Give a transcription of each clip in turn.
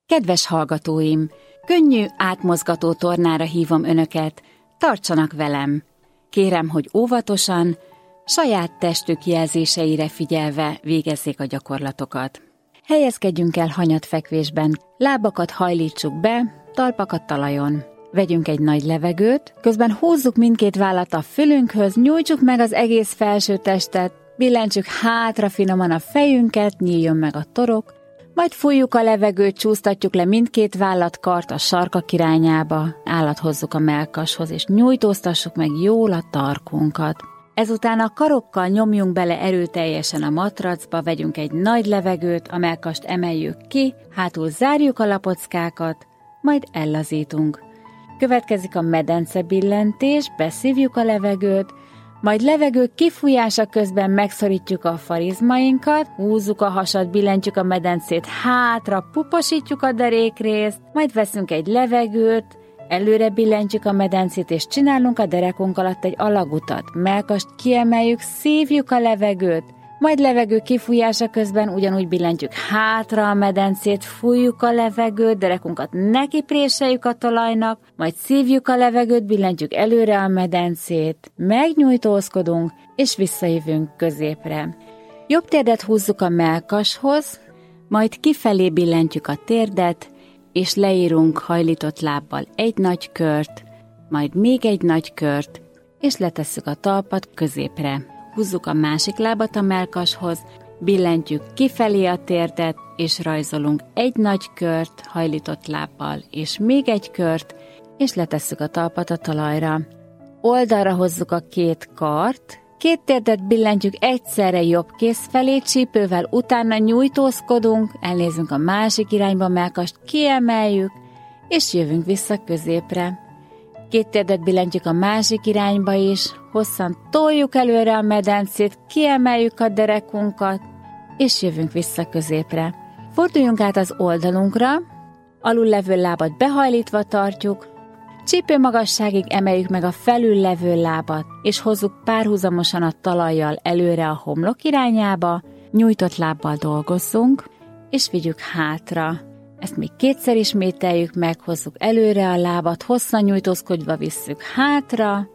Kedves hallgatóim, könnyű, átmozgató tornára hívom önöket, tartsanak velem. Kérem, hogy óvatosan, saját testük jelzéseire figyelve végezzék a gyakorlatokat. Helyezkedjünk el hanyatfekvésben, lábakat hajlítsuk be, talpakat talajon. Vegyünk egy nagy levegőt, közben húzzuk mindkét vállat a fülünkhöz, nyújtsuk meg az egész felső testet, billentsük hátra finoman a fejünket, nyíljon meg a torok, majd fújjuk a levegőt, csúsztatjuk le mindkét vállat, kart a sarkak irányába, állat hozzuk a mellkashoz, és nyújtóztassuk meg jól a tarkunkat. Ezután a karokkal nyomjunk bele erőteljesen a matracba, vegyünk egy nagy levegőt, a mellkast emeljük ki, hátul zárjuk a lapockákat, majd ellazítunk. Következik a medencebillentés, beszívjuk a levegőt, majd levegő kifújása közben megszorítjuk a farizmainkat, húzzuk a hasat, billentjük a medencét hátra, puposítjuk a derékrészt, majd veszünk egy levegőt, előre billentjük a medencét, és csinálunk a derekunk alatt egy alagutat. Mellkast kiemeljük, szívjuk a levegőt, majd levegő kifújása közben ugyanúgy billentjük hátra a medencét, fújjuk a levegőt, derekunkat nekipréseljük a talajnak, majd szívjuk a levegőt, billentjük előre a medencét, megnyújtózkodunk, és visszajövünk középre. Jobb térdet húzzuk a mellkashoz, majd kifelé billentjük a térdet, és leírunk hajlított lábbal egy nagy kört, majd még egy nagy kört, és letesszük a talpat középre. Húzzuk a másik lábat a mellkashoz, billentjük kifelé a térdet, és rajzolunk egy nagy kört hajlított lábbal, és még egy kört, és letesszük a talpat a talajra. Oldalra hozzuk a két kart, két térdet billentjük egyszerre jobb kéz felé, csípővel utána nyújtózkodunk, elnézünk a másik irányba, mellkast kiemeljük, és jövünk vissza középre. Két térdet billentjük a másik irányba is, hosszan toljuk előre a medencét, kiemeljük a derekunkat, és jövünk vissza középre. Forduljunk át az oldalunkra, alul levő lábat behajlítva tartjuk, csípő magasságig emeljük meg a felül levő lábat, és hozzuk párhuzamosan a talajjal előre a homlok irányába, nyújtott lábbal dolgozzunk, és vigyük hátra. Ezt még kétszer ismételjük meg, hozzuk előre a lábat, hosszan nyújtózkodva visszük hátra,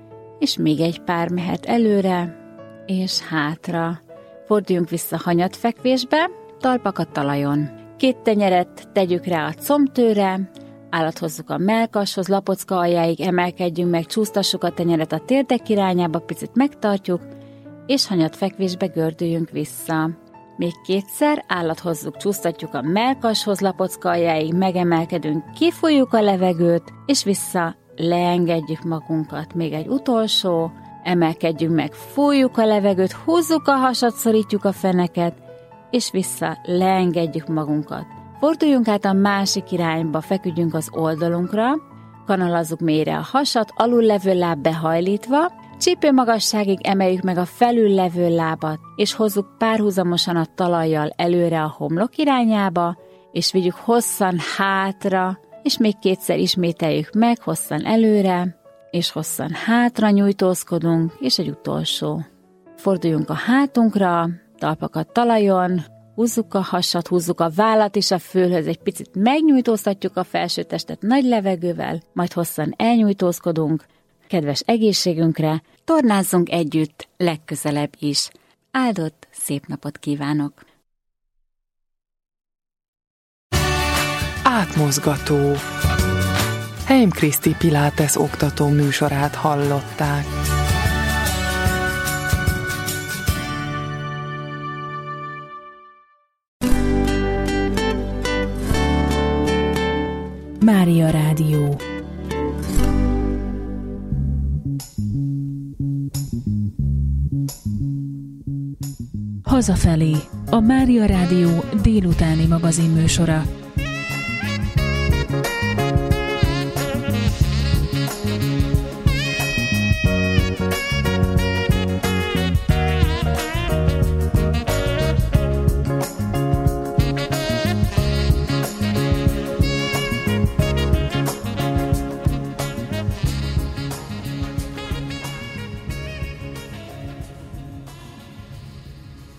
és még egy pár mehet előre, és hátra. Forduljunk vissza hanyatfekvésbe, talpak a talajon. Két tenyeret tegyük rá a combtőre, állat hozzuk a mellkashoz, lapocka aljáig emelkedjünk meg, csúsztassuk a tenyeret a térdek irányába, picit megtartjuk, és hanyatfekvésbe gördüljünk vissza. Még kétszer, állat hozzuk, csúsztatjuk a mellkashoz, lapocka aljáig, megemelkedünk, kifújjuk a levegőt, és vissza leengedjük magunkat. Még egy utolsó, emelkedjünk meg, fújjuk a levegőt, húzzuk a hasat, szorítjuk a feneket, és vissza leengedjük magunkat. Forduljunk át a másik irányba, feküdjünk az oldalunkra, kanalazzuk mélyre a hasat, alul levő láb behajlítva, csípő magasságig emeljük meg a felül levő lábat, és hozzuk párhuzamosan a talajjal előre a homlok irányába, és vigyük hosszan hátra, és még kétszer ismételjük meg, hosszan előre, és hosszan hátra nyújtózkodunk, és egy utolsó. Forduljunk a hátunkra, talpakat talajon, húzzuk a hasat, húzzuk a vállat is a fülhöz, egy picit megnyújtóztatjuk a felső testet nagy levegővel, majd hosszan elnyújtózkodunk, kedves egészségünkre, tornázzunk együtt legközelebb is. Áldott, szép napot kívánok! Átmozgató. Heim Kriszti Pilates oktató műsorát hallották. Mária Rádió. Hazafelé, a Mária Rádió délutáni magazinműsora.